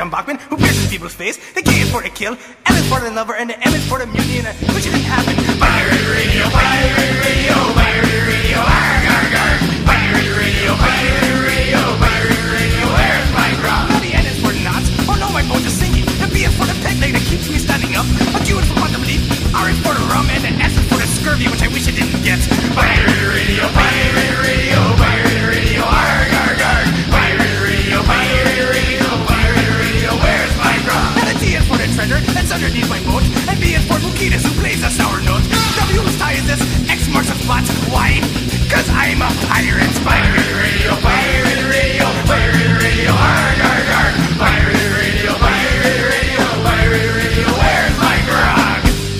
John Bachman, who pierces people's face. The K is for the kill, L is for the lover, and the M is for the mutiny, and which didn't happen. Pirate radio, pirate radio, pirate radio, arg, arg, arg. Pirate radio, pirate radio, pirate radio, where's my grog? Now the N is for the knots, oh no, my boat is sinking. The B is for the peg leg that keeps me standing up. A Q is for quantum leap, R is for the rum, and the S is for the scurvy, which I wish I didn't get. Pirate radio, pirate radio, pirate radio, arg, arg, arg. Pirate radio, pirate radio, pirate radio, where's my grog? And the T is for the treasure that's underneath my boat, and B is for Bukitas, who plays a sour note. W whose tie is this, X marks the spot. Why? Cause I'm a pirate. Pirate radio, pirate radio, pirate radio, arg, arg, arg. Pirate radio, pirate radio, pirate radio, where's my grog?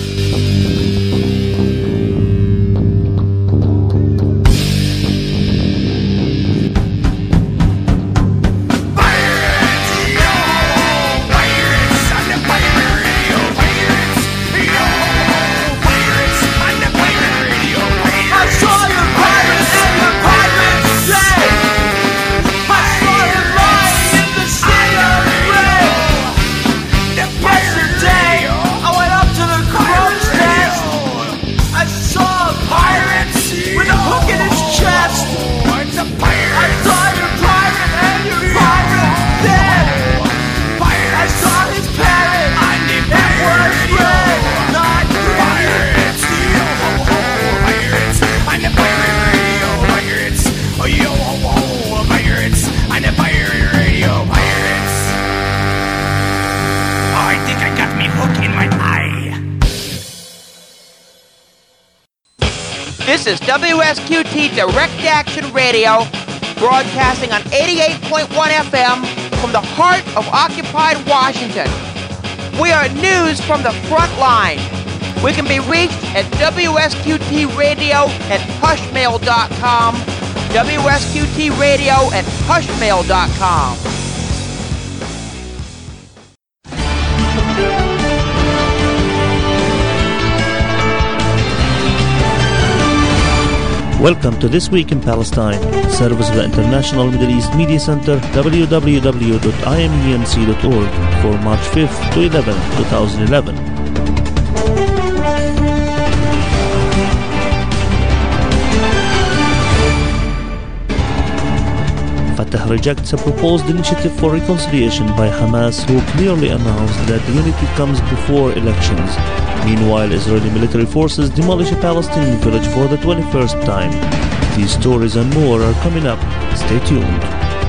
Pirates, yo! Pirates on the pirate radio, pirates, yo! Pirates on the pirate radio, pirates. I saw your pirates and the pirates say, I saw you lying in the sea of gray. Yesterday, I went up to the crow's nest. I saw a pirate with a hook in his chest. It's a pirate. I saw your pirate and your pirate dead. I saw his parrot. It was red, not green. Pirates, yo ho ho, pirates. I'm the pirate radio, pirates. Oh yo ho ho, pirates. I'm the pirate radio, pirates. Oh, I think I got me hook in my eye. This is WSQT Direct Action Radio, broadcasting on 88.1 FM from the heart of occupied Washington. We are news from the front line. We can be reached at WSQTradio@hushmail.com, WSQTradio@hushmail.com. Welcome to This Week in Palestine, service of the International Middle East Media Center, www.imemc.org, for March 5th to 11th, 2011. Fatah rejects a proposed initiative for reconciliation by Hamas, who clearly announced that unity comes before elections. Meanwhile, Israeli military forces demolish a Palestinian village for the 21st time. These stories and more are coming up. Stay tuned.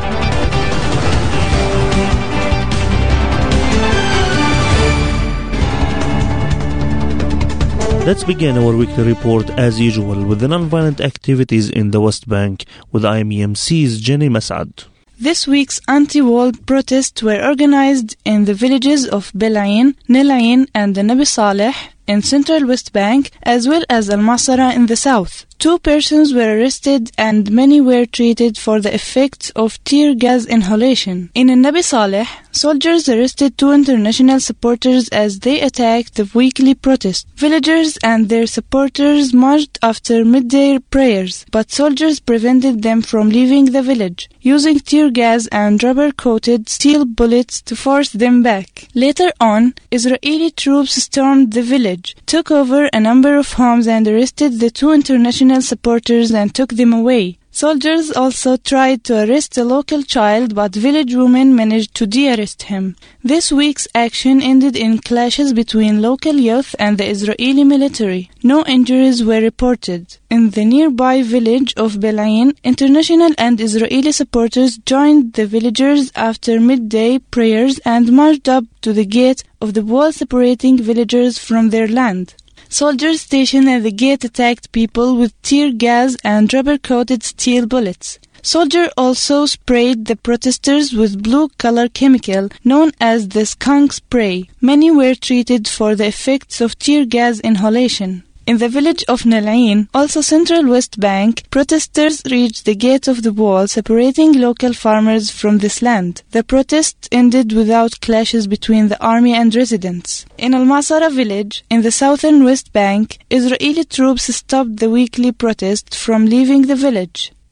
Let's begin our weekly report as usual with the nonviolent activities in the West Bank with IMEMC's Jenny Masad. This week's anti-war protests were organized in the villages of Belain, Nelain, and the Nabi Saleh in central West Bank, as well as Al-Masara in the south. 2 persons were arrested and many were treated for the effects of tear gas inhalation. In Nabi Saleh, soldiers arrested 2 international supporters as they attacked the weekly protest. Villagers and their supporters marched after midday prayers, but soldiers prevented them from leaving the village, using tear gas and rubber-coated steel bullets to force them back. Later on, Israeli troops stormed the village, took over a number of homes and arrested the 2 international supporters and took them away. Soldiers also tried to arrest a local child, but village women managed to de-arrest him. This week's action ended in clashes between local youth and the Israeli military. No injuries were reported. In the nearby village of Belain, international and Israeli supporters joined the villagers after midday prayers and marched up to the gate of the wall separating villagers from their land. Soldiers stationed at the gate attacked people with tear gas and rubber-coated steel bullets. Soldiers also sprayed the protesters with blue-color chemical known as the skunk spray. Many were treated for the effects of tear gas inhalation. In the village of Nelain, also central West Bank, protesters reached the gate of the wall separating local farmers from this land. The protest ended without clashes between the army and residents. In Al-Masara village, in the southern West Bank, Israeli troops stopped the weekly protest from leaving the village.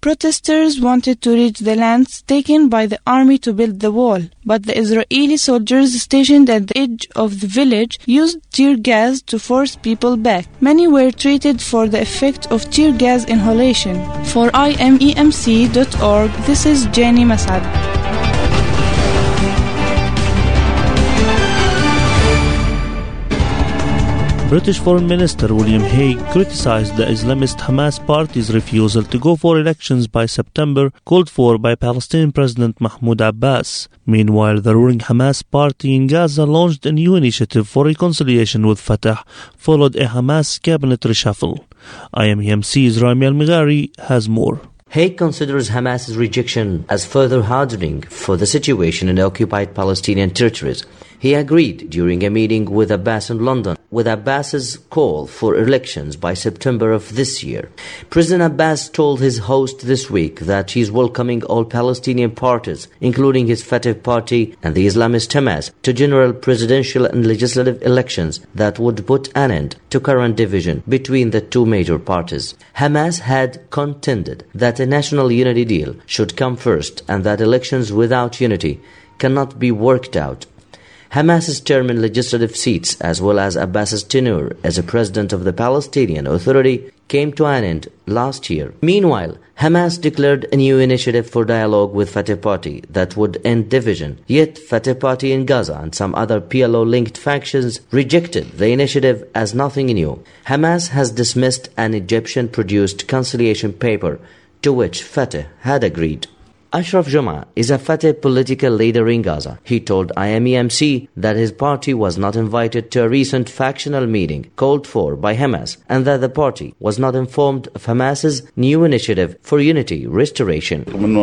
Protesters wanted to reach the lands taken by the army to build the wall, but the Israeli soldiers stationed at the edge of the village used tear gas to force people back. Many were treated for the effect of tear gas inhalation. For IMEMC.org, this is Jenny Masad. British Foreign Minister William Hague criticized the Islamist Hamas party's refusal to go for elections by September, called for by Palestinian President Mahmoud Abbas. Meanwhile, the ruling Hamas party in Gaza launched a new initiative for reconciliation with Fatah, followed a Hamas cabinet reshuffle. IMEMC's Rami Al-Mighari has more. Hague considers Hamas's rejection as further hardening for the situation in occupied Palestinian territories. He agreed during a meeting with Abbas in London with Abbas's call for elections by September of this year. President Abbas told his host this week that he is welcoming all Palestinian parties, including his Fatah party and the Islamist Hamas, to general presidential and legislative elections that would put an end to current division between the two major parties. Hamas had contended that a national unity deal should come first and that elections without unity cannot be worked out. Hamas's term in legislative seats, as well as Abbas's tenure as a president of the Palestinian Authority, came to an end last year. Meanwhile, Hamas declared a new initiative for dialogue with Fatah Party that would end division. Yet, Fatah Party in Gaza and some other PLO-linked factions rejected the initiative as nothing new. Hamas has dismissed an Egyptian-produced conciliation paper to which Fatah had agreed. Ashraf Juma is a Fatah political leader in Gaza. He told IMEMC that his party was not invited to a recent factional meeting called for by Hamas and that the party was not informed of Hamas's new initiative for unity restoration.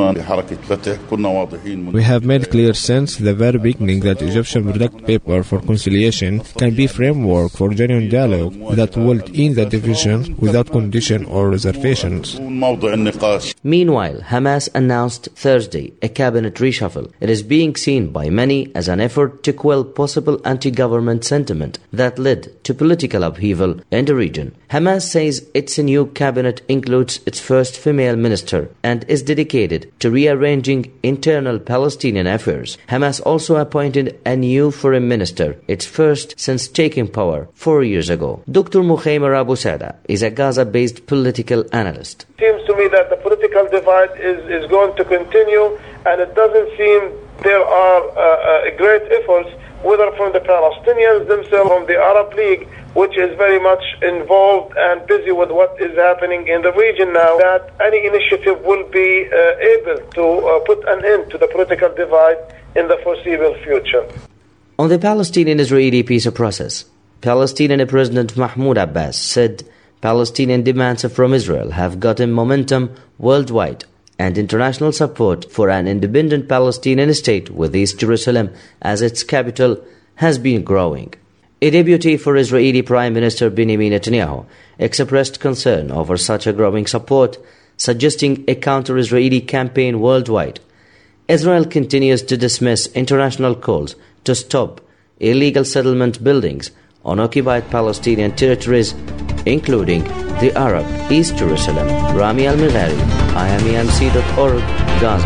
We have made clear since the very beginning that Egyptian product paper for conciliation can be framework for genuine dialogue that will end the division without condition or reservations. Meanwhile, Hamas announced Thursday a cabinet reshuffle. It is being seen by many as an effort to quell possible anti-government sentiment that led to political upheaval in the region. Hamas says its new cabinet includes its first female minister and is dedicated to rearranging internal Palestinian affairs. Hamas also appointed a new foreign minister, its first since taking power 4 years ago. Dr. Mukhaymar Abu Sada is a Gaza-based political analyst. Seems to me that the political divide is going to continue, and it doesn't seem there are great efforts, whether from the Palestinians themselves, from the Arab League, which is very much involved and busy with what is happening in the region now, that any initiative will be able to put an end to the political divide in the foreseeable future. On the Palestinian-Israeli peace process, Palestinian President Mahmoud Abbas said Palestinian demands from Israel have gotten momentum worldwide, and international support for an independent Palestinian state with East Jerusalem as its capital has been growing. A deputy for Israeli Prime Minister Benjamin Netanyahu expressed concern over such a growing support, suggesting a counter-Israeli campaign worldwide. Israel continues to dismiss international calls to stop illegal settlement buildings on occupied Palestinian territories, including the Arab East Jerusalem. Rami Al-Mighari, IMEMC.org, Gaza.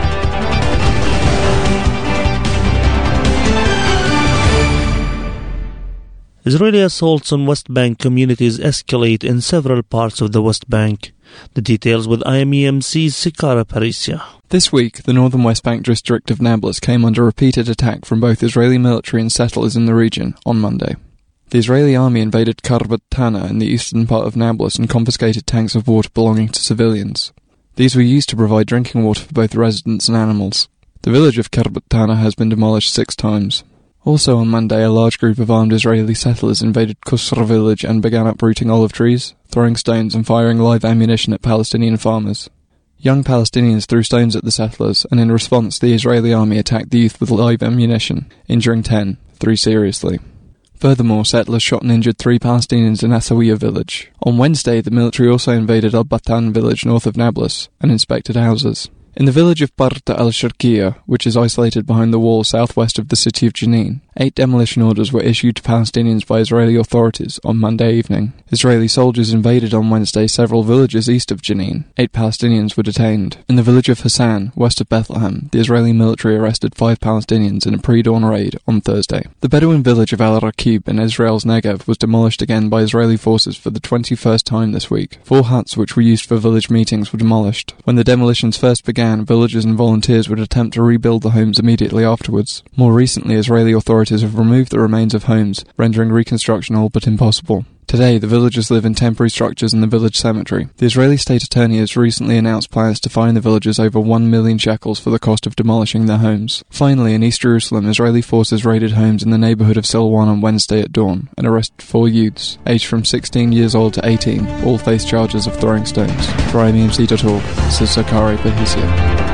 Israeli assaults on West Bank communities escalate in several parts of the West Bank. The details with IMEMC's Sikara Parisia. This week, the northern West Bank district of Nablus came under repeated attack from both Israeli military and settlers in the region on Monday. The Israeli army invaded Karbat Tana in the eastern part of Nablus and confiscated tanks of water belonging to civilians. These were used to provide drinking water for both residents and animals. The village of Karbat Tana has been demolished 6 times. Also on Monday, a large group of armed Israeli settlers invaded Kusra village and began uprooting olive trees, throwing stones and firing live ammunition at Palestinian farmers. Young Palestinians threw stones at the settlers, and in response the Israeli army attacked the youth with live ammunition, injuring 10, 3 seriously. Furthermore, settlers shot and injured 3 Palestinians in Asawiya village. On Wednesday, the military also invaded Al-Batan village north of Nablus and inspected houses. In the village of Barta al-Sharkiya, which is isolated behind the wall southwest of the city of Jenin, 8 demolition orders were issued to Palestinians by Israeli authorities on Monday evening. Israeli soldiers invaded on Wednesday several villages east of Jenin. 8 Palestinians were detained. In the village of Hassan, west of Bethlehem, the Israeli military arrested 5 Palestinians in a pre-dawn raid on Thursday. The Bedouin village of Al-Raqib in Israel's Negev was demolished again by Israeli forces for the 21st time this week. 4 huts which were used for village meetings were demolished. When the demolitions first began, villagers and volunteers would attempt to rebuild the homes immediately afterwards. More recently, Israeli authorities have removed the remains of homes, rendering reconstruction all but impossible. Today, the villagers live in temporary structures in the village cemetery. The Israeli state attorney has recently announced plans to fine the villagers over 1 million shekels for the cost of demolishing their homes. Finally, in East Jerusalem, Israeli forces raided homes in the neighborhood of Silwan on Wednesday at dawn and arrested 4 youths, aged from 16 years old to 18. All face charges of throwing stones. For IMEMC.org, this is Zakari Bahisia.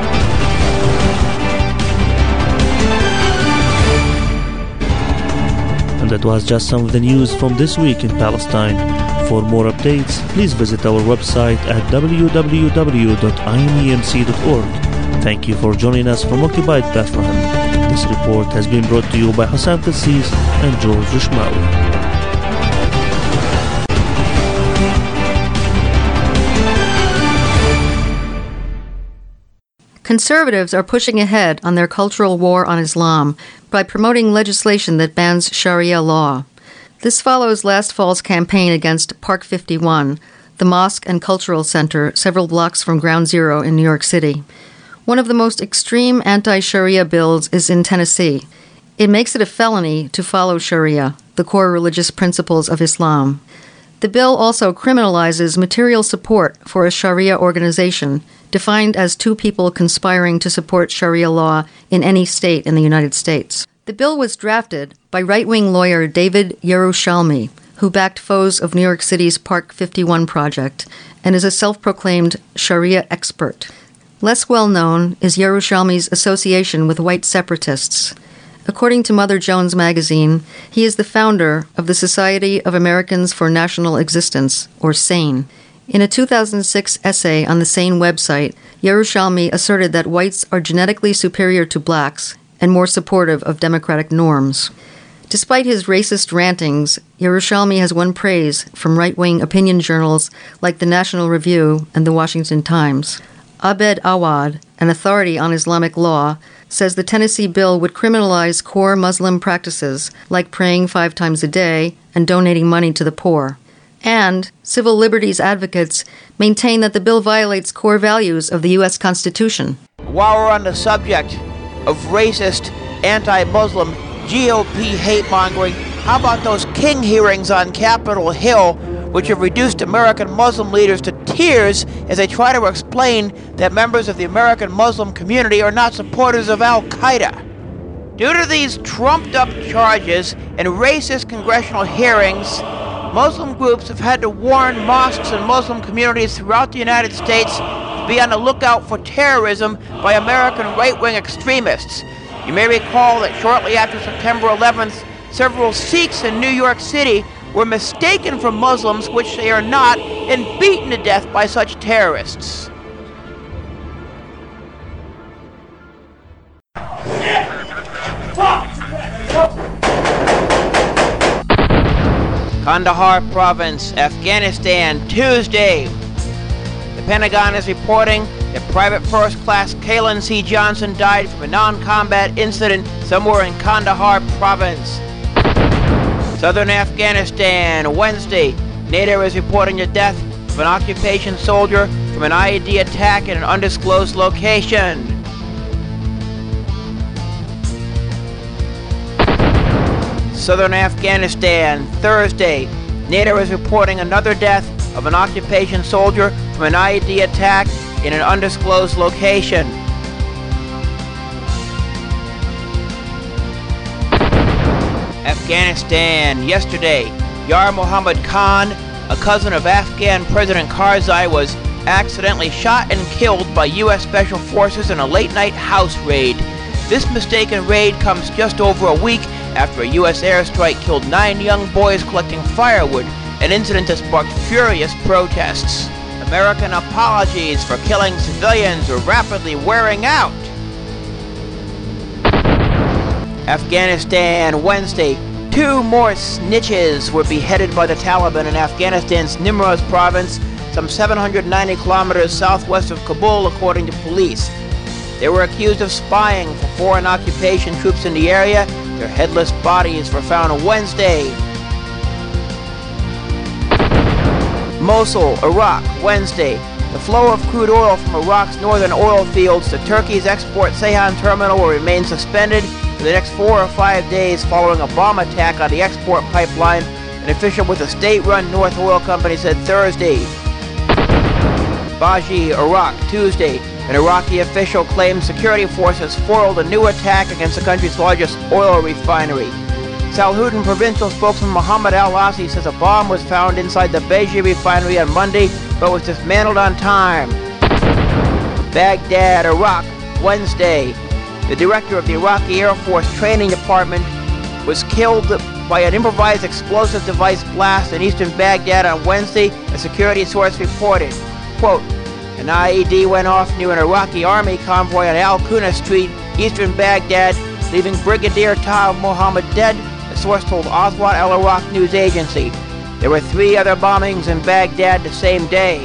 That was just some of the news from this week in Palestine. For more updates, please visit our website at www.imemc.org. Thank you for joining us from Occupied Bethlehem. This report has been brought to you by Hassan Kassis and George Rishmawi. Conservatives are pushing ahead on their cultural war on Islam by promoting legislation that bans Sharia law. This follows last fall's campaign against Park 51, the mosque and cultural center several blocks from Ground Zero in New York City. One of the most extreme anti-Sharia bills is in Tennessee. It makes it a felony to follow Sharia, the core religious principles of Islam. The bill also criminalizes material support for a Sharia organization, defined as 2 people conspiring to support Sharia law in any state in the United States. The bill was drafted by right-wing lawyer David Yerushalmi, who backed foes of New York City's Park 51 project and is a self-proclaimed Sharia expert. Less well-known is Yerushalmi's association with white separatists. According to Mother Jones magazine, he is the founder of the Society of Americans for National Existence, or SANE. In a 2006 essay on the SANE website, Yerushalmi asserted that whites are genetically superior to blacks and more supportive of democratic norms. Despite his racist rantings, Yerushalmi has won praise from right-wing opinion journals like the National Review and the Washington Times. Abed Awad, an authority on Islamic law, says the Tennessee bill would criminalize core Muslim practices like praying 5 times a day and donating money to the poor. And civil liberties advocates maintain that the bill violates core values of the U.S. Constitution. While we're on the subject of racist, anti-Muslim, GOP hate-mongering, how about those King hearings on Capitol Hill, which have reduced American Muslim leaders to tears as they try to explain that members of the American Muslim community are not supporters of Al-Qaeda. Due to these trumped-up charges and racist congressional hearings, Muslim groups have had to warn mosques and Muslim communities throughout the United States to be on the lookout for terrorism by American right-wing extremists. You may recall that shortly after September 11th, several Sikhs in New York City were mistaken for Muslims, which they are not, and beaten to death by such terrorists. Kandahar Province, Afghanistan, Tuesday. The Pentagon is reporting that Private First Class Kalen C. Johnson died from a non-combat incident somewhere in Kandahar Province. Southern Afghanistan, Wednesday. NATO is reporting the death of an occupation soldier from an IED attack in an undisclosed location. Southern Afghanistan, Thursday. NATO is reporting another death of an occupation soldier from an IED attack in an undisclosed location. Afghanistan, yesterday. Yar Mohammed Khan, a cousin of Afghan President Karzai, was accidentally shot and killed by U.S. Special Forces in a late-night house raid. This mistaken raid comes just over a week after a U.S. airstrike killed 9 young boys collecting firewood, an incident that sparked furious protests. American apologies for killing civilians are rapidly wearing out. Afghanistan, Wednesday. 2 more snitches were beheaded by the Taliban in Afghanistan's Nimroz province, some 790 kilometers southwest of Kabul, according to police. They were accused of spying for foreign occupation troops in the area. Their headless bodies were found on Wednesday. Mosul, Iraq, Wednesday. The flow of crude oil from Iraq's northern oil fields to Turkey's export Ceyhan terminal will remain suspended for the next 4 or 5 days following a bomb attack on the export pipeline, an official with the state-run North Oil Company said Thursday. Baji, Iraq, Tuesday. An Iraqi official claims security forces foiled a new attack against the country's largest oil refinery. Salhudin provincial spokesman Mohammed Al-Asi says a bomb was found inside the Baji refinery on Monday, but was dismantled on time. Baghdad, Iraq, Wednesday. The director of the Iraqi Air Force Training Department was killed by an improvised explosive device blast in eastern Baghdad on Wednesday, a security source reported. Quote, an IED went off near an Iraqi army convoy on Al-Kuna Street, eastern Baghdad, leaving Brigadier Taha Mohammed dead, the source told Aswat Al-Iraq news agency. There were 3 other bombings in Baghdad the same day.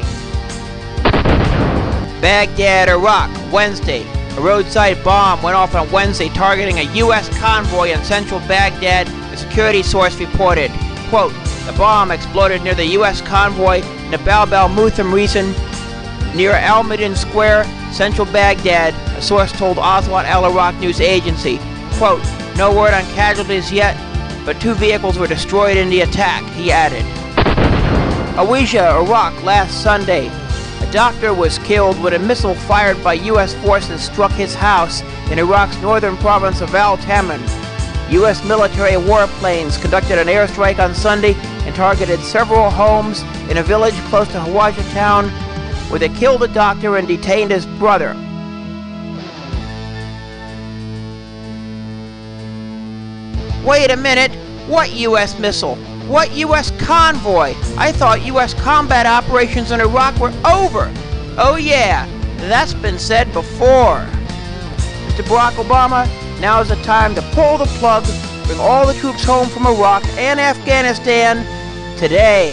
Baghdad, Iraq, Wednesday. A roadside bomb went off on Wednesday targeting a U.S. convoy in central Baghdad, the security source reported. Quote, the bomb exploded near the U.S. convoy in the Bab al-Mutham region near Al-Madin Square, central Baghdad, a source told Aswat Al-Iraq news agency. Quote, no word on casualties yet, but 2 vehicles were destroyed in the attack, he added. Hawija, Iraq, last Sunday. A doctor was killed when a missile fired by U.S. forces struck his house in Iraq's northern province of Al-Taman. U.S. military warplanes conducted an airstrike on Sunday and targeted several homes in a village close to Hawija town, where they killed a doctor and detained his brother. Wait a minute, what U.S. missile? What U.S. convoy? I thought U.S. combat operations in Iraq were over. Oh yeah, that's been said before. Mr. Barack Obama, now is the time to pull the plug, bring all the troops home from Iraq and Afghanistan today.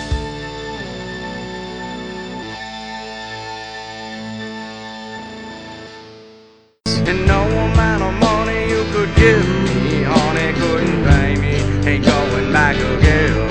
And no amount of money you could give me, honey, couldn't pay me, ain't going back again.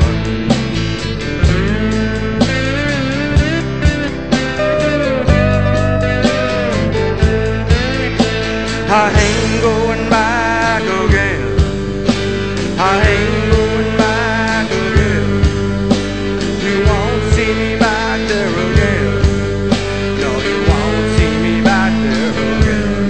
I ain't going back again. I ain't going back again. You won't see me back there again. No, you won't see me back there again.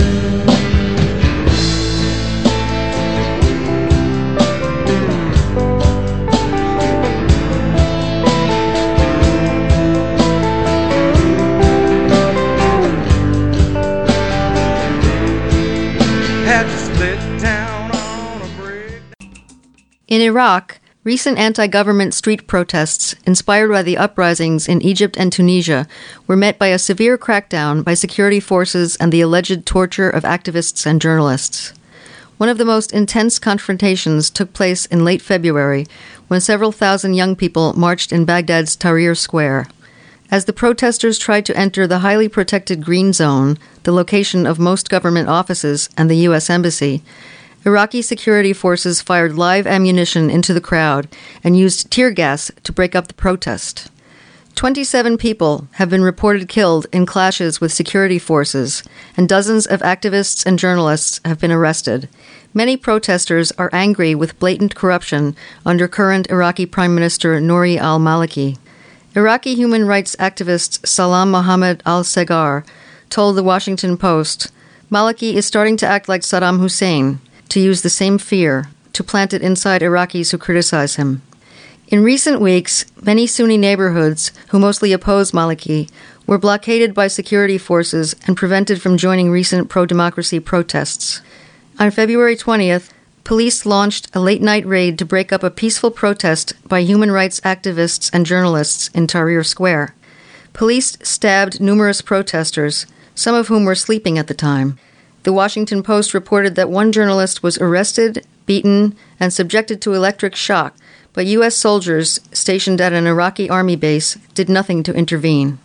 In Iraq, recent anti-government street protests, inspired by the uprisings in Egypt and Tunisia, were met by a severe crackdown by security forces and the alleged torture of activists and journalists. One of the most intense confrontations took place in late February, when several thousand young people marched in Baghdad's Tahrir Square. As the protesters tried to enter the highly protected Green Zone, the location of most government offices and the U.S. Embassy, Iraqi security forces fired live ammunition into the crowd and used tear gas to break up the protest. 27 people have been reported killed in clashes with security forces, and dozens of activists and journalists have been arrested. Many protesters are angry with blatant corruption under current Iraqi Prime Minister Nouri al-Maliki. Iraqi human rights activist Salam Mohammed al-Segar told the Washington Post, Maliki is starting to act like Saddam Hussein, to use the same fear, to plant it inside Iraqis who criticize him. In recent weeks, many Sunni neighborhoods, who mostly oppose Maliki, were blockaded by security forces and prevented from joining recent pro-democracy protests. On February 20th, police launched a late-night raid to break up a peaceful protest by human rights activists and journalists in Tahrir Square. Police stabbed numerous protesters, some of whom were sleeping at the time. The Washington Post reported that one journalist was arrested, beaten, and subjected to electric shock, but U.S. soldiers stationed at an Iraqi army base did nothing to intervene.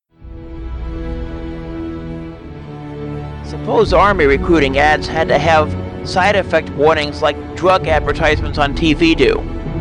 Suppose Army recruiting ads had to have side effect warnings like drug advertisements on TV do.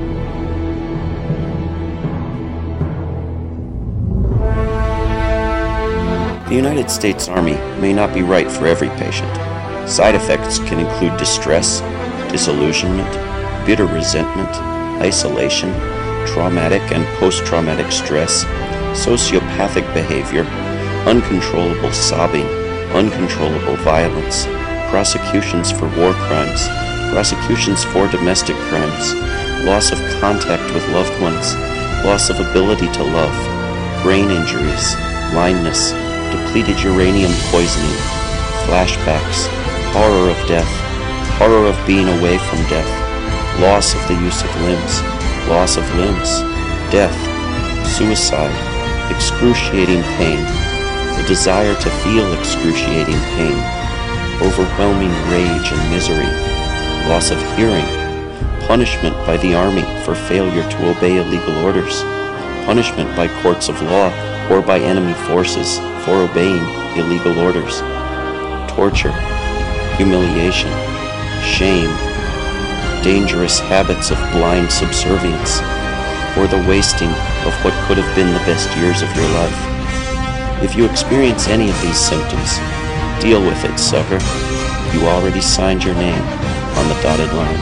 The United States Army may not be right for every patient. Side effects can include distress, disillusionment, bitter resentment, isolation, traumatic and post-traumatic stress, sociopathic behavior, uncontrollable sobbing, uncontrollable violence, prosecutions for war crimes, prosecutions for domestic crimes, loss of contact with loved ones, loss of ability to love, brain injuries, blindness, depleted uranium poisoning, flashbacks, horror of death, horror of being away from death, loss of the use of limbs, death, suicide, excruciating pain, the desire to feel excruciating pain, overwhelming rage and misery, loss of hearing, punishment by the Army for failure to obey illegal orders, punishment by courts of law or by enemy forces for obeying illegal orders, torture, humiliation, shame, dangerous habits of blind subservience, or the wasting of what could have been the best years of your life. If you experience any of these symptoms, deal with it, sucker. You already signed your name on the dotted line.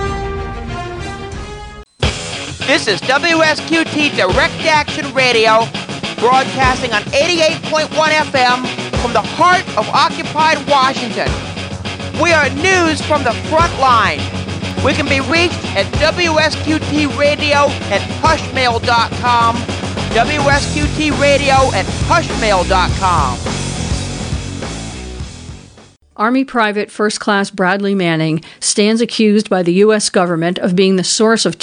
This is WSQT Direct Action Radio, broadcasting on 88.1 FM from the heart of occupied Washington. We are news from the front line. We can be reached at WSQTradio@pushmail.com, WSQTradio@pushmail.com. Army Private First Class Bradley Manning stands accused by the U.S. government of being the source of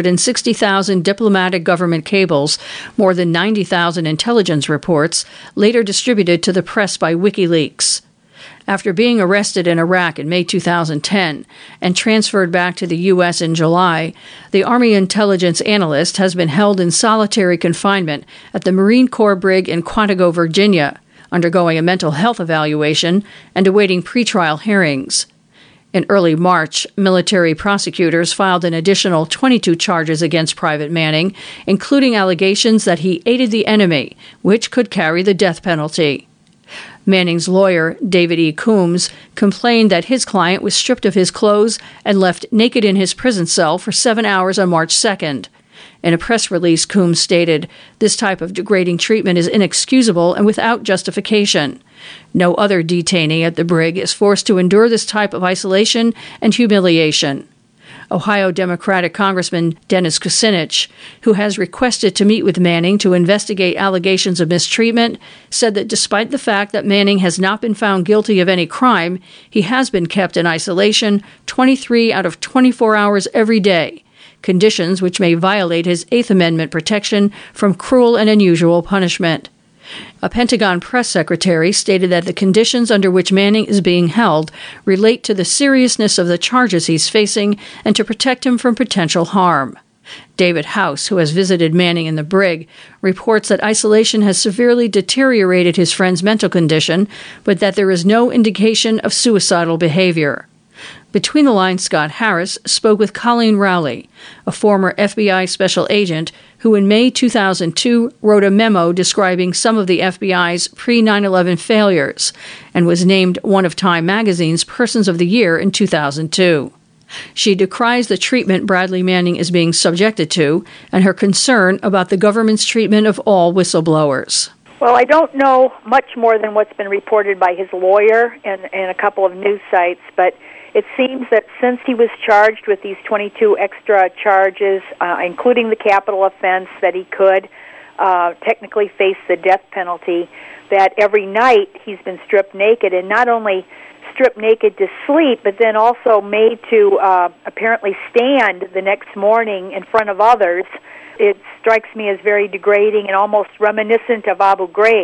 260,000 diplomatic government cables, more than 90,000 intelligence reports, later distributed to the press by WikiLeaks. After being arrested in Iraq in May 2010 and transferred back to the U.S. in July, the Army intelligence analyst has been held in solitary confinement at the Marine Corps Brig in Quantico, Virginia, undergoing a mental health evaluation and awaiting pretrial hearings. In early March, military prosecutors filed an additional 22 charges against Private Manning, including allegations that he aided the enemy, which could carry the death penalty. Manning's lawyer, David E. Coombs, complained that his client was stripped of his clothes and left naked in his prison cell for 7 hours on March 2nd. In a press release, Coombs stated, "This type of degrading treatment is inexcusable and without justification. No other detainee at the brig is forced to endure this type of isolation and humiliation." Ohio Democratic Congressman Dennis Kucinich, who has requested to meet with Manning to investigate allegations of mistreatment, said that despite the fact that Manning has not been found guilty of any crime, he has been kept in isolation 23 out of 24 hours every day, conditions which may violate his Eighth Amendment protection from cruel and unusual punishment. A Pentagon press secretary stated that the conditions under which Manning is being held relate to the seriousness of the charges he's facing and to protect him from potential harm. David House, who has visited Manning in the brig, reports that isolation has severely deteriorated his friend's mental condition, but that there is no indication of suicidal behavior. Between the lines, Scott Harris spoke with Colleen Rowley, a former FBI special agent who in May 2002 wrote a memo describing some of the FBI's pre-9/11 failures and was named one of Time magazine's Persons of the Year in 2002. She decries the treatment Bradley Manning is being subjected to and her concern about the government's treatment of all whistleblowers. Well, I don't know much more than what's been reported by his lawyer and a couple of news sites, but it seems that since he was charged with these 22 extra charges, including the capital offense, that he could technically face the death penalty, that every night he's been stripped naked, and not only stripped naked to sleep, but then also made to apparently stand the next morning in front of others. It strikes me as very degrading and almost reminiscent of Abu Ghraib.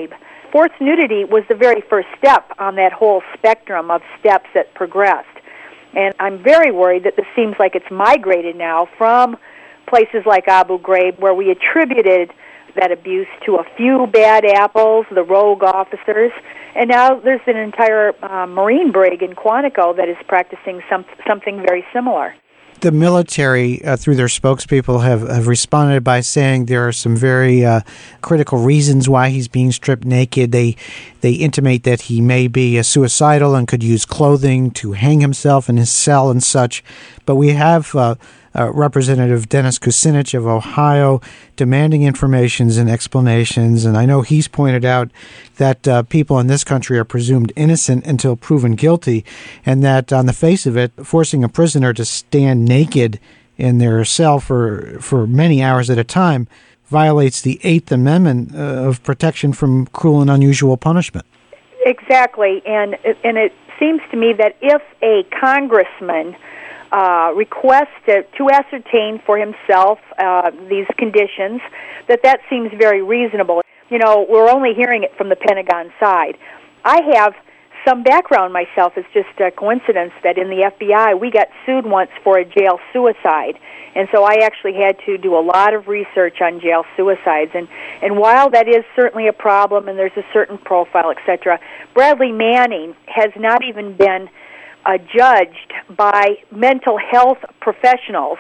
forced nudity was the very first step on that whole spectrum of steps that progressed. And I'm very worried that this seems like it's migrated now from places like Abu Ghraib, where we attributed that abuse to a few bad apples, the rogue officers, and now there's an entire Marine brig in Quantico that is practicing something very similar. The military, through their spokespeople, have responded by saying there are some very critical reasons why he's being stripped naked. They intimate that he may be suicidal and could use clothing to hang himself in his cell and such. But we have Representative Dennis Kucinich of Ohio demanding informations and explanations, and I know he's pointed out that people in this country are presumed innocent until proven guilty, and that on the face of it, forcing a prisoner to stand naked in their cell for many hours at a time violates the Eighth Amendment of protection from cruel and unusual punishment. Exactly, and it seems to me that if a congressman request to ascertain for himself these conditions, that seems very reasonable. You know, we're only hearing it from the Pentagon side. I have some background myself. It's just a coincidence that in the FBI we got sued once for a jail suicide, and so I actually had to do a lot of research on jail suicides. And while that is certainly a problem and there's a certain profile, etc., Bradley Manning has not even been judged by mental health professionals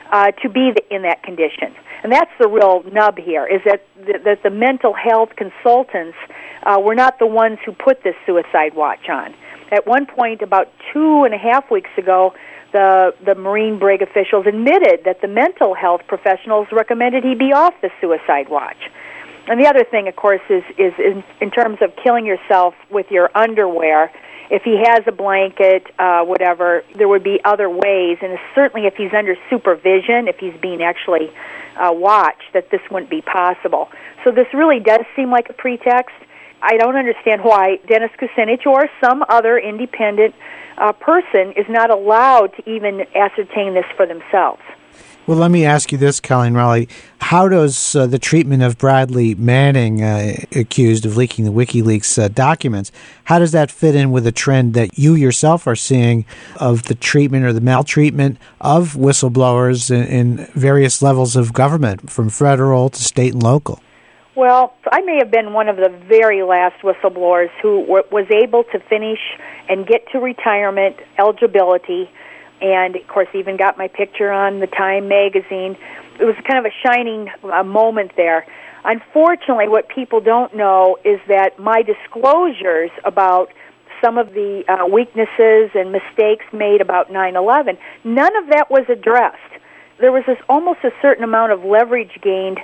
to be in that condition. And that's the real nub here, is that the mental health consultants were not the ones who put this suicide watch on. At one point, about 2.5 weeks ago, the Marine brig officials admitted that the mental health professionals recommended he be off the suicide watch. And the other thing, of course, is in terms of killing yourself with your underwear. If he has a blanket, whatever, there would be other ways, and certainly if he's under supervision, if he's being actually watched, that this wouldn't be possible. So this really does seem like a pretext. I don't understand why Dennis Kucinich or some other independent person is not allowed to even ascertain this for themselves. Well, let me ask you this, Colleen Raleigh. How does the treatment of Bradley Manning, accused of leaking the WikiLeaks documents, how does that fit in with a trend that you yourself are seeing of the treatment or the maltreatment of whistleblowers in various levels of government, from federal to state and local? Well, I may have been one of the very last whistleblowers who was able to finish and get to retirement eligibility, and, of course, even got my picture on the Time magazine. It was kind of a shining moment there. Unfortunately, what people don't know is that my disclosures about some of the weaknesses and mistakes made about 9/11, none of that was addressed. There was almost a certain amount of leverage gained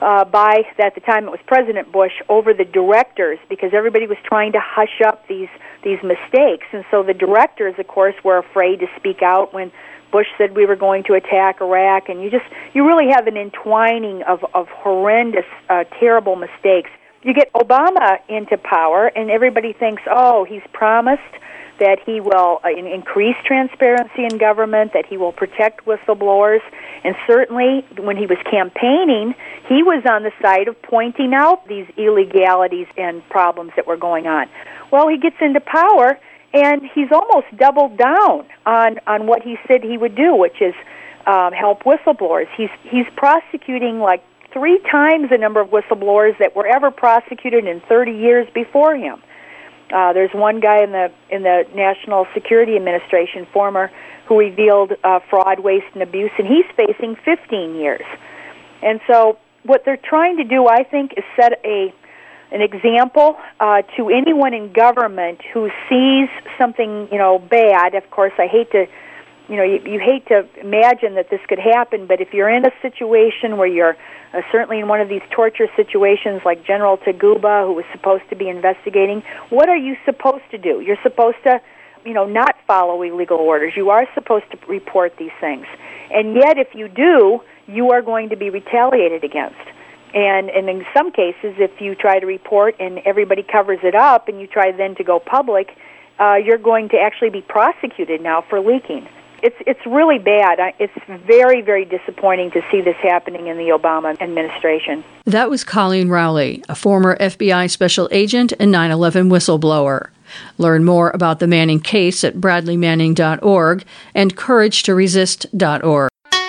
by, at the time it was President Bush, over the directors, because everybody was trying to hush up these mistakes. And so the directors, of course, were afraid to speak out when Bush said we were going to attack Iraq. And you really have an entwining of horrendous, terrible mistakes. You get Obama into power, and everybody thinks, oh, he's promised that he will increase transparency in government, that he will protect whistleblowers. And certainly, when he was campaigning, he was on the side of pointing out these illegalities and problems that were going on. Well, he gets into power, and he's almost doubled down on what he said he would do, which is help whistleblowers. He's prosecuting like 3 times the number of whistleblowers that were ever prosecuted in 30 years before him. There's one guy in the National Security Administration, former, who revealed fraud, waste, and abuse, and he's facing 15 years. And so what they're trying to do, I think, is set an example to anyone in government who sees something, bad. Of course, I hate to, you hate to imagine that this could happen, but if you're in a situation where you're certainly in one of these torture situations like General Taguba, who was supposed to be investigating, what are you supposed to do? You're supposed to, not follow illegal orders. You are supposed to report these things. And yet, if you do, you are going to be retaliated against. And in some cases, if you try to report and everybody covers it up and you try then to go public, you're going to actually be prosecuted now for leaking. It's really bad. It's very, very disappointing to see this happening in the Obama administration. That was Colleen Rowley, a former FBI special agent and 9/11 whistleblower. Learn more about the Manning case at bradleymanning.org and couragetoresist.org.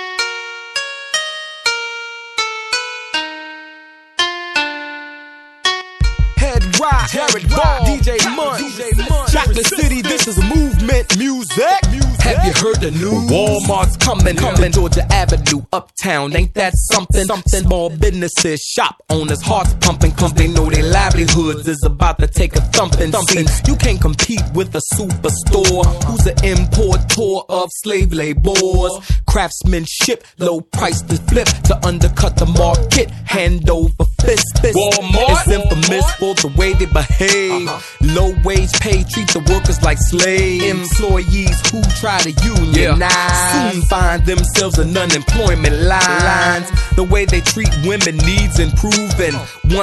Jared Ball, DJ Munch, Chocolate City, this is movement music. Have you heard the news? Walmart's coming Georgia Avenue, uptown. Ain't that something? Small businesses, shop owners, hearts pumping, cause they know their livelihoods is about to take a thumping. You can't compete with a superstore who's an importer of slave labors. Craftsmanship, low price to flip to undercut the market, hand over fist. Walmart is infamous for the way they behave. Low wage pay, treat the workers like slaves. Employees who try to unionize soon find themselves in unemployment lines. The way they treat women needs improving.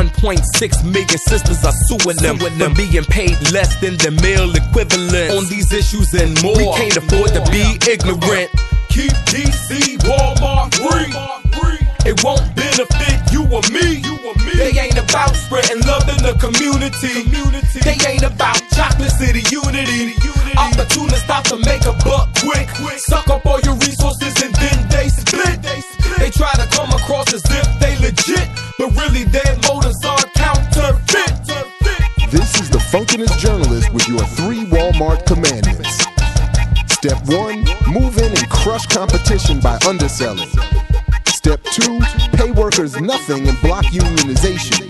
1.6 million sisters are suing them for being paid less than the male equivalent. On these issues and more, we can't afford to be ignorant. Keep DC Walmart free. It won't benefit you or me. They ain't about spreading love in the community. They ain't about Chocolate City unity. Opportunists stop to make a buck quick. Suck up all your resources and then they split. They try to come across as if they legit, but really their motives are counterfeit. This is the Funkinest Journalist with your 3 Walmart commandments. Step 1, move in and crush competition by underselling. Step 2, pay workers nothing and block unionization.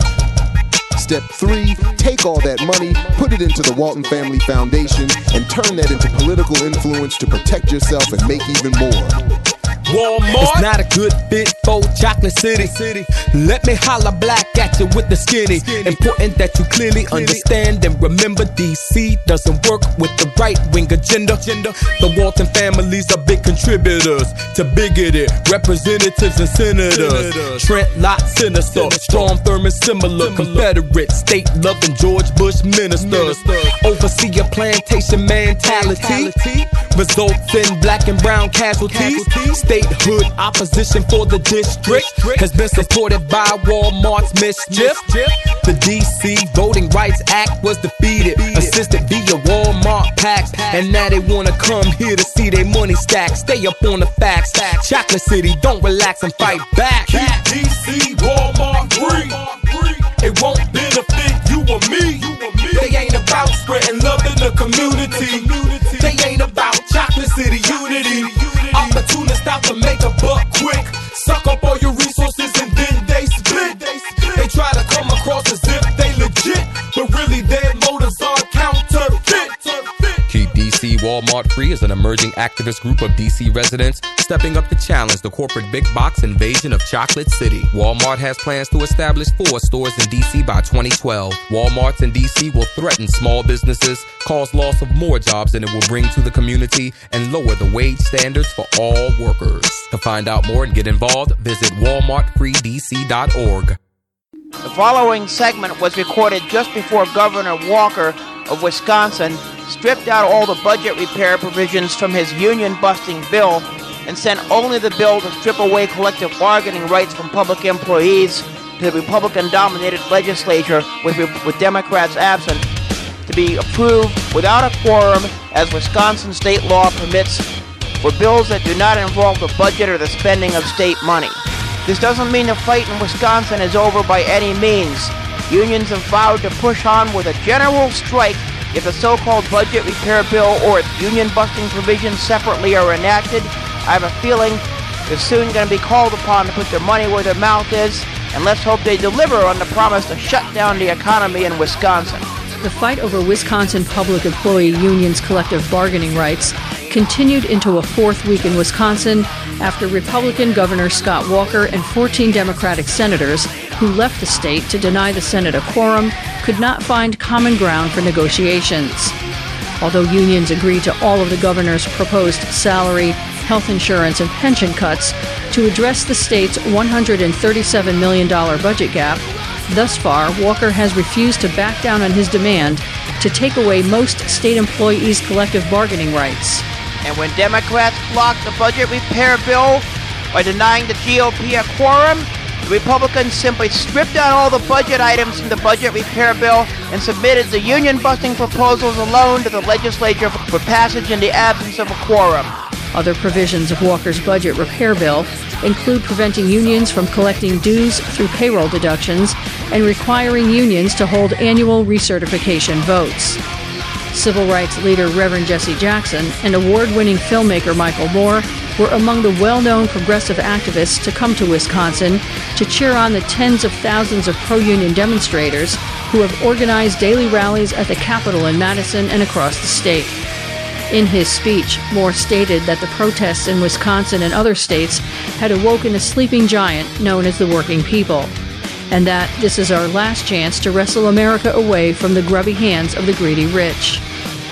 Step 3, take all that money, put it into the Walton Family Foundation, and turn that into political influence to protect yourself and make even more. Walmart, it's not a good fit for Chocolate City. Let me holler black at you with the skinny. Important that you clearly understand and remember DC doesn't work with the right-wing agenda. The Walton families are big contributors to bigoted representatives and senators. Trent Lott, Sinister, Strom Thurmond, similar Confederate, state-loving George Bush ministers. Oversee a plantation mentality results in black and brown casualties. Statehood opposition for the district has been supported by Walmart's mischief. The DC Voting Rights Act was defeated, assisted via Walmart PACs, and now they wanna come here to see their money stack. Stay up on the facts. Chocolate City, don't relax and fight back. Keep DC Walmart free. It won't benefit you or me. They ain't about spreading love in the community. They ain't about Chocolate City unity. Opportunists stop to make a buck quick. Suck up all your resources and then they split. They try to come across as if they legit, but really their motives are counterfeit. Keep DC Walmart Free is an emerging activist group of DC residents stepping up to challenge the corporate big box invasion of Chocolate City. Walmart has plans to establish 4 stores in DC by 2012. Walmarts in DC will threaten small businesses, cause loss of more jobs than it will bring to the community, and lower the wage standards for all workers. To find out more and get involved, visit walmartfreedc.org. The following segment was recorded just before Governor Walker of Wisconsin stripped out all the budget repair provisions from his union-busting bill and sent only the bill to strip away collective bargaining rights from public employees to the Republican-dominated legislature with Democrats absent to be approved without a quorum as Wisconsin state law permits for bills that do not involve the budget or the spending of state money. This doesn't mean the fight in Wisconsin is over by any means. Unions have vowed to push on with a general strike if the so-called budget repair bill or its union-busting provisions separately are enacted. I have a feeling they're soon going to be called upon to put their money where their mouth is, and let's hope they deliver on the promise to shut down the economy in Wisconsin. The fight over Wisconsin Public Employee Union's collective bargaining rights continued into a 4th week in Wisconsin after Republican Governor Scott Walker and 14 Democratic senators who left the state to deny the Senate a quorum could not find common ground for negotiations. Although unions agreed to all of the governor's proposed salary, health insurance, and pension cuts to address the state's $137 million budget gap, thus far, Walker has refused to back down on his demand to take away most state employees' collective bargaining rights. And when Democrats blocked the budget repair bill by denying the GOP a quorum, the Republicans simply stripped out all the budget items from the budget repair bill and submitted the union-busting proposals alone to the legislature for passage in the absence of a quorum. Other provisions of Walker's budget repair bill include preventing unions from collecting dues through payroll deductions and requiring unions to hold annual recertification votes. Civil rights leader Reverend Jesse Jackson and award-winning filmmaker Michael Moore were among the well-known progressive activists to come to Wisconsin to cheer on the tens of thousands of pro-union demonstrators who have organized daily rallies at the Capitol in Madison and across the state. In his speech, Moore stated that the protests in Wisconsin and other states had awoken a sleeping giant known as the working people, and that this is our last chance to wrestle America away from the grubby hands of the greedy rich.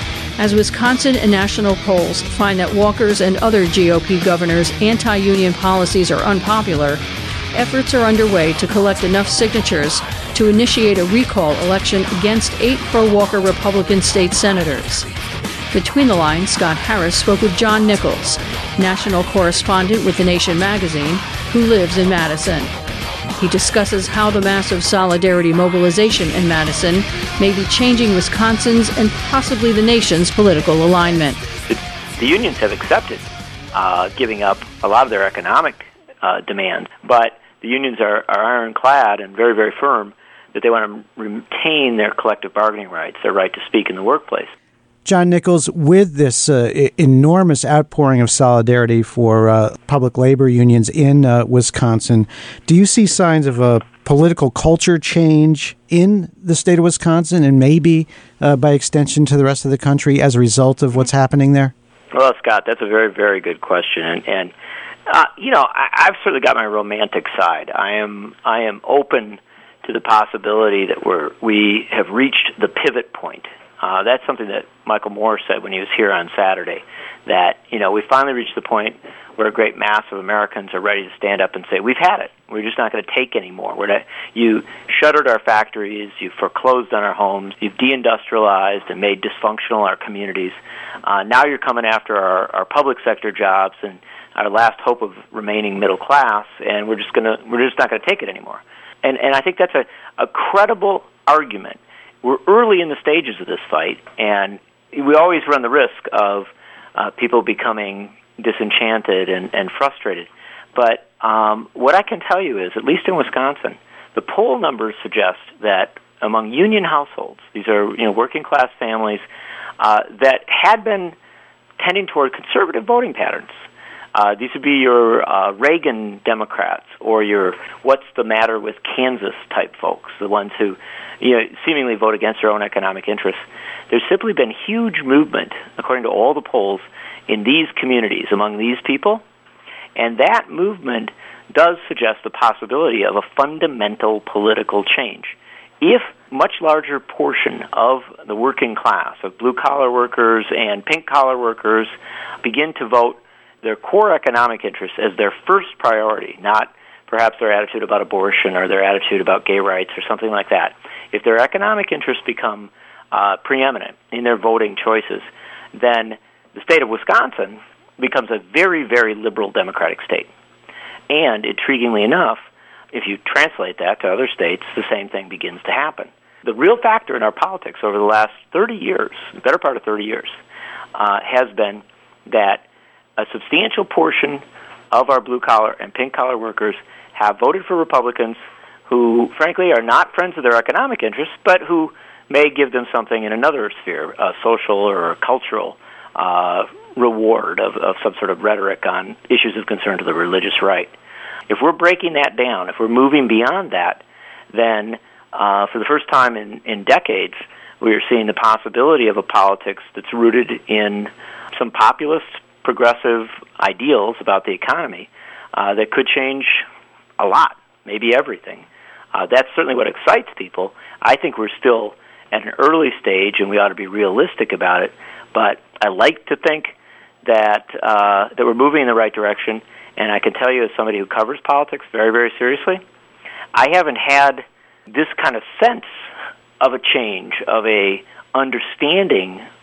As Wisconsin and national polls find that Walker's and other GOP governors' anti-union policies are unpopular, efforts are underway to collect enough signatures to initiate a recall election against 8 pro-Walker Republican state senators. Between the lines, Scott Harris spoke with John Nichols, national correspondent with The Nation magazine, who lives in Madison. He discusses how the massive solidarity mobilization in Madison may be changing Wisconsin's and possibly the nation's political alignment. The unions have accepted giving up a lot of their economic demands, but the unions are ironclad and very, very firm that they want to retain their collective bargaining rights, their right to speak in the workplace. John Nichols, with this enormous outpouring of solidarity for public labor unions in Wisconsin, do you see signs of a political culture change in the state of Wisconsin and maybe by extension to the rest of the country as a result of what's happening there? Well, Scott, that's a very, very good question. And I've certainly got my romantic side. I am open to the possibility that we have reached the pivot point. That's something that Michael Moore said when he was here on Saturday, that, we finally reached the point where a great mass of Americans are ready to stand up and say, we've had it. We're just not going to take anymore. You shuttered our factories, you foreclosed on our homes, you've deindustrialized and made dysfunctional our communities. Now you're coming after our public sector jobs and our last hope of remaining middle class, and we're just not going to take it anymore. And I think that's a credible argument. We're early in the stages of this fight, and we always run the risk of people becoming disenchanted and frustrated. But what I can tell you is, at least in Wisconsin, the poll numbers suggest that among union households, these are working class families that had been tending toward conservative voting patterns. These would be your Reagan Democrats or your what's the matter with Kansas type folks, the ones who seemingly vote against their own economic interests. There's simply been huge movement, according to all the polls, in these communities among these people, and that movement does suggest the possibility of a fundamental political change. If much larger portion of the working class, of blue-collar workers and pink-collar workers, begin to vote their core economic interests as their first priority, not perhaps their attitude about abortion or their attitude about gay rights or something like that. If their economic interests become preeminent in their voting choices, then the state of Wisconsin becomes a very, very liberal Democratic state. And intriguingly enough, if you translate that to other states, the same thing begins to happen. The real factor in our politics over the last 30 years, the better part of 30 years, has been that a substantial portion of our blue-collar and pink-collar workers have voted for Republicans who, frankly, are not friends of their economic interests, but who may give them something in another sphere, a social or a cultural reward of some sort of rhetoric on issues of concern to the religious right. If we're breaking that down, if we're moving beyond that, then for the first time in decades, we are seeing the possibility of a politics that's rooted in some populist, progressive ideals about the economy that could change a lot, maybe everything. That's certainly what excites people. I think we're still at an early stage, and we ought to be realistic about it. But I like to think that we're moving in the right direction. And I can tell you, as somebody who covers politics very, very seriously, I haven't had this kind of sense of a change, of a understanding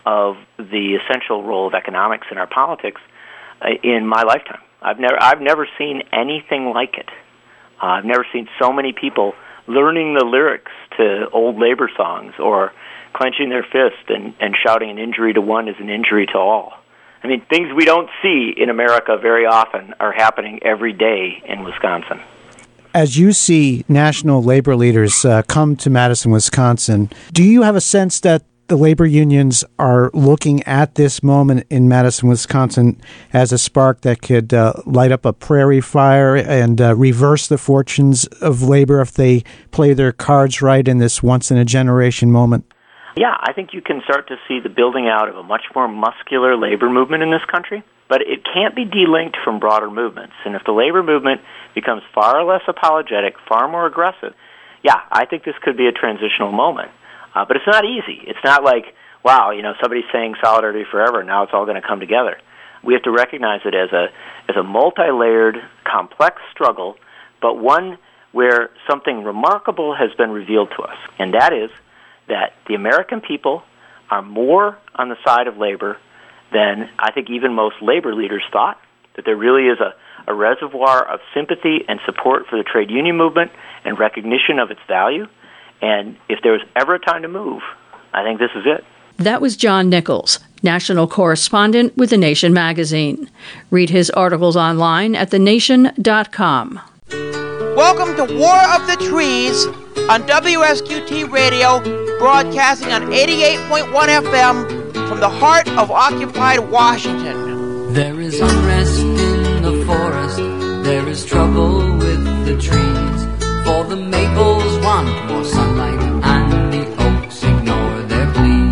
of the essential role of economics in our politics in my lifetime. I've never seen anything like it. I've never seen so many people learning the lyrics to old labor songs or clenching their fist and shouting an injury to one is an injury to all. I mean, things we don't see in America very often are happening every day in Wisconsin. As you see national labor leaders come to Madison, Wisconsin, do you have a sense that the labor unions are looking at this moment in Madison, Wisconsin as a spark that could light up a prairie fire and reverse the fortunes of labor if they play their cards right in this once-in-a-generation moment? Yeah, I think you can start to see the building out of a much more muscular labor movement in this country, but it can't be delinked from broader movements. And if the labor movement becomes far less apologetic, far more aggressive, yeah, I think this could be a transitional moment. But it's not easy. It's not like, wow, somebody's saying solidarity forever, now it's all going to come together. We have to recognize it as a multi-layered, complex struggle, but one where something remarkable has been revealed to us, and that is that the American people are more on the side of labor than I think even most labor leaders thought, that there really is a reservoir of sympathy and support for the trade union movement and recognition of its value. And if there was ever a time to move, I think this is it. That was John Nichols, national correspondent with The Nation magazine. Read his articles online at thenation.com. Welcome to War of the Trees on WSQT Radio, broadcasting on 88.1 FM from the heart of occupied Washington. There is unrest in the forest, there is trouble with the trees, for the maples want more sunlight and the oaks ignore their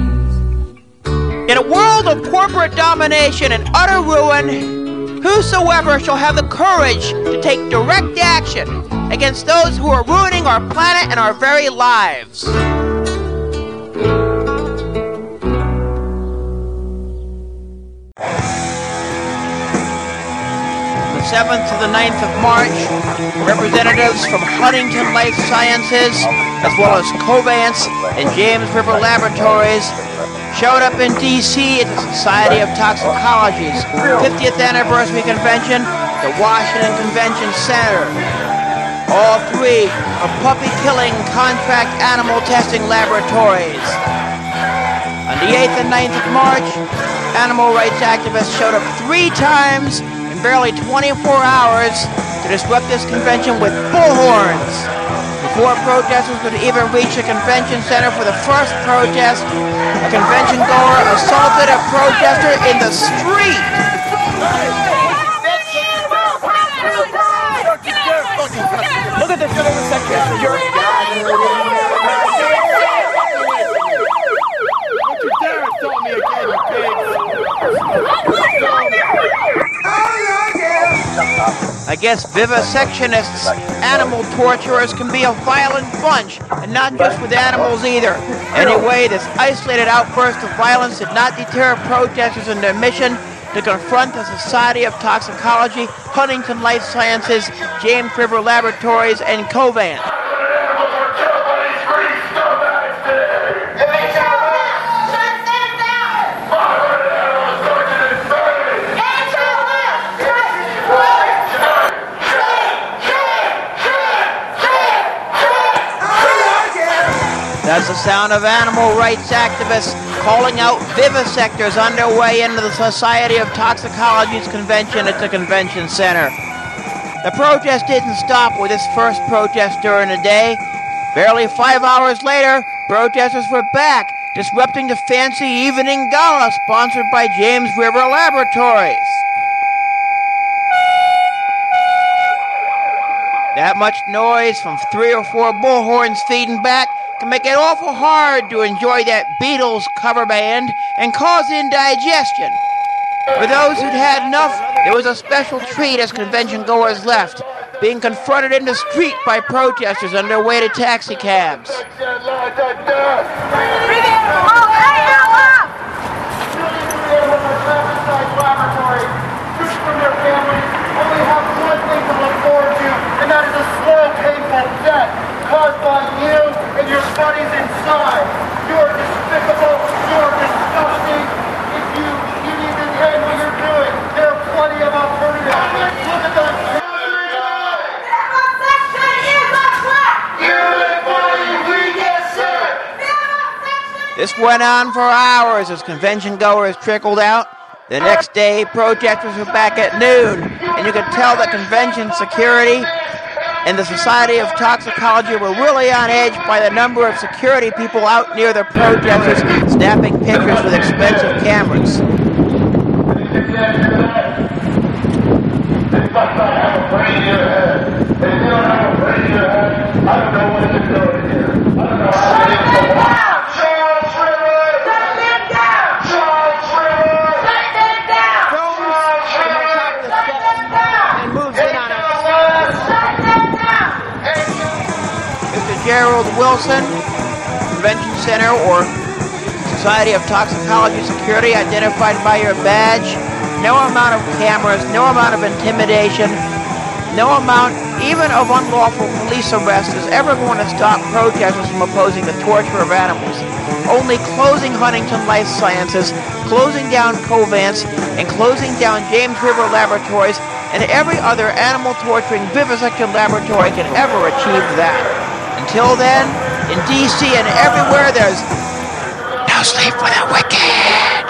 pleas. In a world of corporate domination and utter ruin, whosoever shall have the courage to take direct action against those who are ruining our planet and our very lives. The 7th to the 9th of March, representatives from Huntington Life Sciences, as well as Covance and James River Laboratories, showed up in D.C. at the Society of Toxicology's 50th anniversary convention, the Washington Convention Center. All three are puppy-killing contract animal testing laboratories. On the 8th and 9th of March, animal rights activists showed up 3 times in barely 24 hours to disrupt this convention with bullhorns. Before protesters could even reach the convention center for the first protest, a convention goer assaulted a protester in the street. Look at this section. Don't you dare assault me again, you pigs. I guess vivisectionists, animal torturers, can be a violent bunch, and not just with animals either. Anyway, this isolated outburst of violence did not deter protesters in their mission to confront the Society of Toxicology, Huntington Life Sciences, James River Laboratories, and Covance. That's the sound of animal rights activists calling out vivisectors underway into the Society of Toxicology's convention at the convention center. The protest didn't stop with this first protest during the day. Barely 5 hours later, protesters were back, disrupting the fancy evening gala sponsored by James River Laboratories. That much noise from 3 or 4 bullhorns feeding back can make it awful hard to enjoy that Beatles cover band and cause indigestion. For those who'd had enough, there was a special treat as convention goers left, being confronted in the street by protesters on their way to taxi cabs. And that is a slow, painful death caused by you and your buddies inside. You are despicable, you are disgusting, This went on for hours as convention goers trickled out. The next day, protesters were back at noon, and you could tell that convention security and the Society of Toxicology were really on edge by the number of security people out near the protesters snapping pictures with expensive cameras. Gerald Wilson, Convention Center or Society of Toxicology Security, identified by your badge. No amount of cameras, no amount of intimidation, no amount even of unlawful police arrest is ever going to stop protesters from opposing the torture of animals. Only closing Huntington Life Sciences, closing down Covance, and closing down James River Laboratories and every other animal torturing vivisection laboratory can ever achieve that. Until then, in D.C. and everywhere, there's no sleep for the wicked.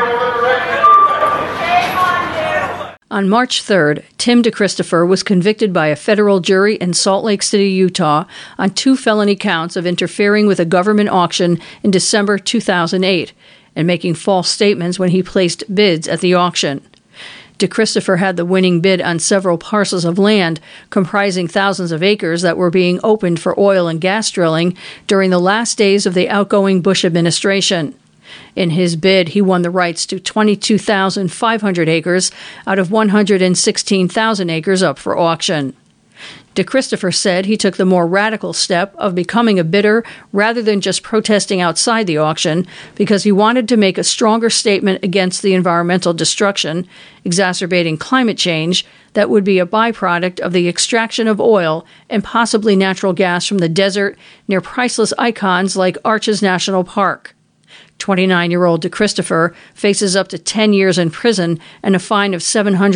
On March 3rd, Tim DeChristopher was convicted by a federal jury in Salt Lake City, Utah, on 2 felony counts of interfering with a government auction in December 2008 and making false statements when he placed bids at the auction. DeChristopher had the winning bid on several parcels of land comprising thousands of acres that were being opened for oil and gas drilling during the last days of the outgoing Bush administration. In his bid, he won the rights to 22,500 acres out of 116,000 acres up for auction. DeChristopher said he took the more radical step of becoming a bidder rather than just protesting outside the auction because he wanted to make a stronger statement against the environmental destruction, exacerbating climate change, that would be a byproduct of the extraction of oil and possibly natural gas from the desert near priceless icons like Arches National Park. 29-year-old DeChristopher faces up to 10 years in prison and a fine of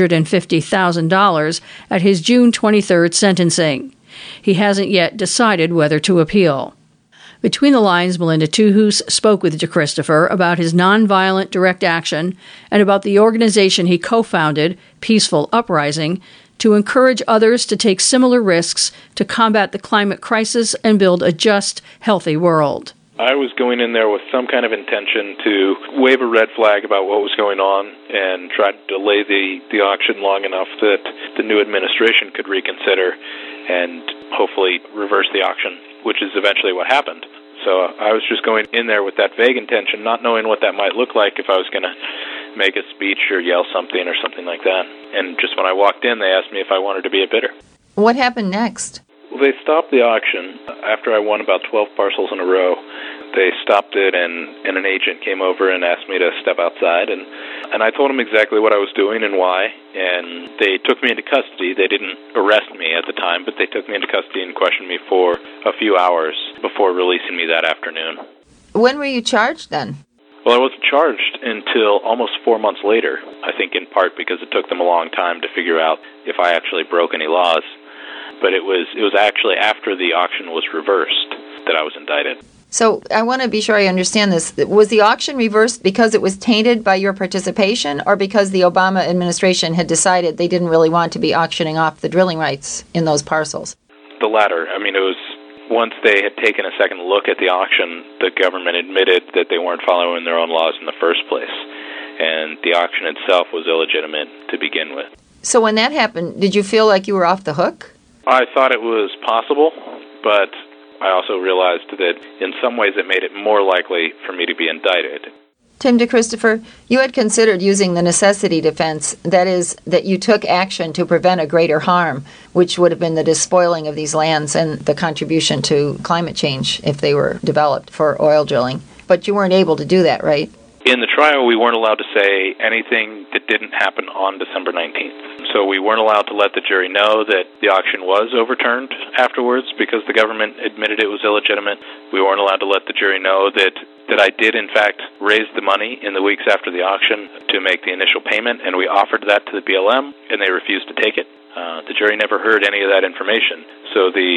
$750,000 at his June 23rd sentencing. He hasn't yet decided whether to appeal. Between the lines, Melinda Tuhus spoke with DeChristopher about his nonviolent direct action and about the organization he co-founded, Peaceful Uprising, to encourage others to take similar risks to combat the climate crisis and build a just, healthy world. I was going in there with some kind of intention to wave a red flag about what was going on and try to delay the auction long enough that the new administration could reconsider and hopefully reverse the auction, which is eventually what happened. So I was just going in there with that vague intention, not knowing what that might look like if I was going to make a speech or yell something or something like that. And just when I walked in, they asked me if I wanted to be a bidder. What happened next? Well, they stopped the auction after I won about 12 parcels in a row. They stopped it, and an agent came over and asked me to step outside, and I told them exactly what I was doing and why, and they took me into custody. They didn't arrest me at the time, but they took me into custody and questioned me for a few hours before releasing me that afternoon. When were you charged then? Well, I wasn't charged until almost 4 months later, I think in part because it took them a long time to figure out if I actually broke any laws. But it was actually after the auction was reversed that I was indicted. So I want to be sure I understand this. Was the auction reversed because it was tainted by your participation or because the Obama administration had decided they didn't really want to be auctioning off the drilling rights in those parcels? The latter. I mean, it was once they had taken a second look at the auction, the government admitted that they weren't following their own laws in the first place. And the auction itself was illegitimate to begin with. So when that happened, did you feel like you were off the hook? I thought it was possible, but I also realized that in some ways it made it more likely for me to be indicted. Tim DeChristopher, you had considered using the necessity defense, that is, that you took action to prevent a greater harm, which would have been the despoiling of these lands and the contribution to climate change if they were developed for oil drilling. But you weren't able to do that, right? In the trial, we weren't allowed to say anything that didn't happen on December 19th. So we weren't allowed to let the jury know that the auction was overturned afterwards because the government admitted it was illegitimate. We weren't allowed to let the jury know that I did, in fact, raise the money in the weeks after the auction to make the initial payment, and we offered that to the BLM, and they refused to take it. The jury never heard any of that information. So the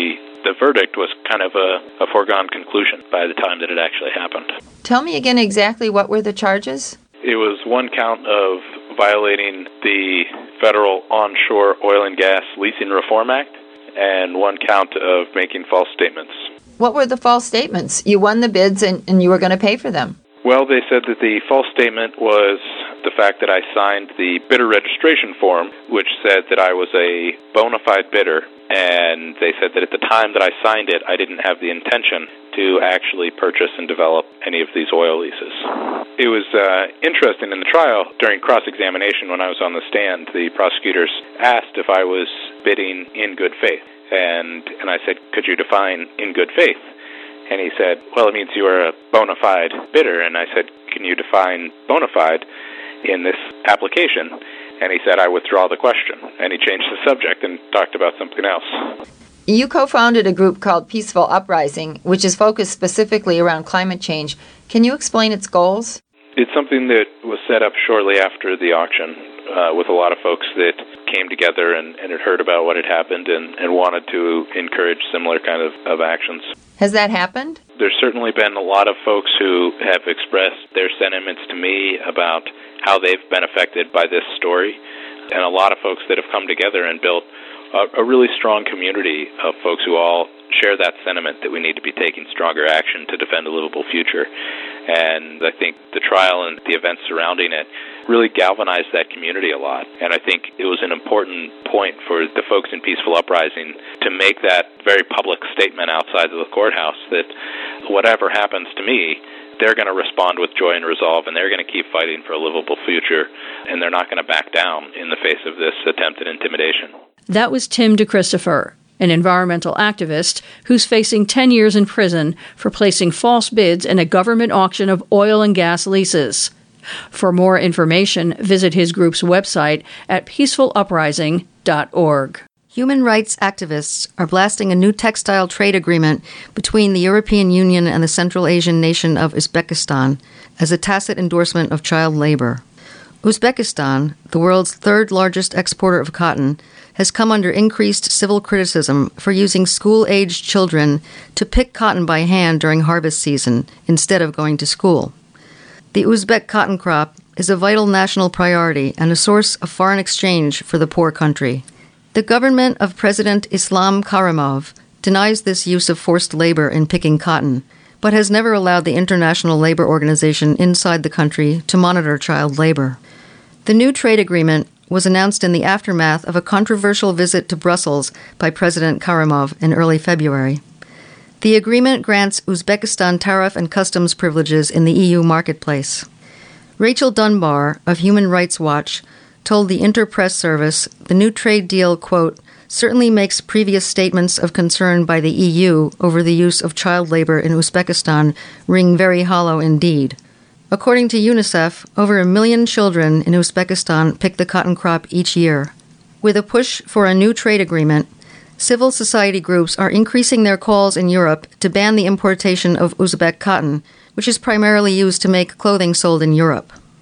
the verdict was kind of a foregone conclusion by the time that it actually happened. Tell me again exactly what were the charges? It was one count of violating the Federal Onshore Oil and Gas Leasing Reform Act and one count of making false statements. What were the false statements? You won the bids and you were going to pay for them. Well, they said that the false statement was the fact that I signed the bidder registration form, which said that I was a bona fide bidder, and they said that at the time that I signed it, I didn't have the intention to actually purchase and develop any of these oil leases. It was interesting in the trial, during cross-examination when I was on the stand, the prosecutors asked if I was bidding in good faith, and I said, could you define in good faith? And he said, well, it means you are a bona fide bidder. And I said, can you define bona fide in this application? And he said, I withdraw the question. And he changed the subject and talked about something else. You co-founded a group called Peaceful Uprising, which is focused specifically around climate change. Can you explain its goals? It's something that was set up shortly after the auction with a lot of folks that came together and had heard about what had happened and wanted to encourage similar kind of actions. Has that happened? There's certainly been a lot of folks who have expressed their sentiments to me about how they've been affected by this story, and a lot of folks that have come together and built a really strong community of folks who all share that sentiment that we need to be taking stronger action to defend a livable future. And I think the trial and the events surrounding it really galvanized that community a lot. And I think it was an important point for the folks in Peaceful Uprising to make that very public statement outside of the courthouse that whatever happens to me, they're going to respond with joy and resolve, and they're going to keep fighting for a livable future, and they're not going to back down in the face of this attempted intimidation. That was Tim DeChristopher, an environmental activist who's facing 10 years in prison for placing false bids in a government auction of oil and gas leases. For more information, visit his group's website at peacefuluprising.org. Human rights activists are blasting a new textile trade agreement between the European Union and the Central Asian nation of Uzbekistan as a tacit endorsement of child labor. Uzbekistan, the world's third largest exporter of cotton, has come under increased civil criticism for using school-aged children to pick cotton by hand during harvest season instead of going to school. The Uzbek cotton crop is a vital national priority and a source of foreign exchange for the poor country. The government of President Islam Karimov denies this use of forced labor in picking cotton, but has never allowed the International Labor Organization inside the country to monitor child labor. The new trade agreement was announced in the aftermath of a controversial visit to Brussels by President Karimov in early February. The agreement grants Uzbekistan tariff and customs privileges in the EU marketplace. Rachel Dunbar of Human Rights Watch told the Interpress service the new trade deal, quote, certainly makes previous statements of concern by the EU over the use of child labor in Uzbekistan ring very hollow indeed. According to UNICEF, over 1 million children in Uzbekistan pick the cotton crop each year. With a push for a new trade agreement, civil society groups are increasing their calls in Europe to ban the importation of Uzbek cotton, which is primarily used to make clothing sold in Europe.